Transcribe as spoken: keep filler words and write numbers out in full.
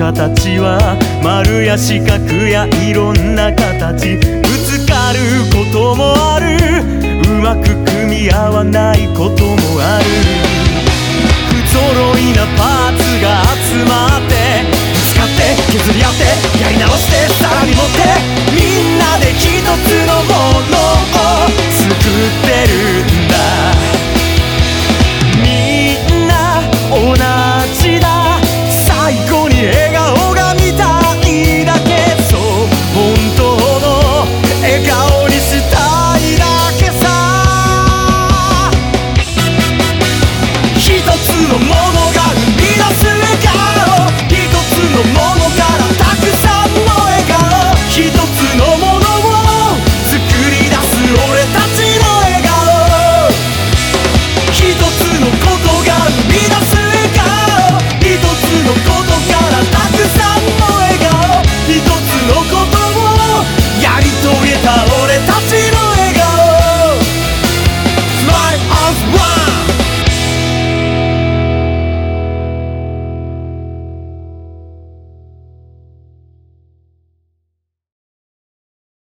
形は丸や四角やいろんな形、ぶつかることもある、うまく組み合わない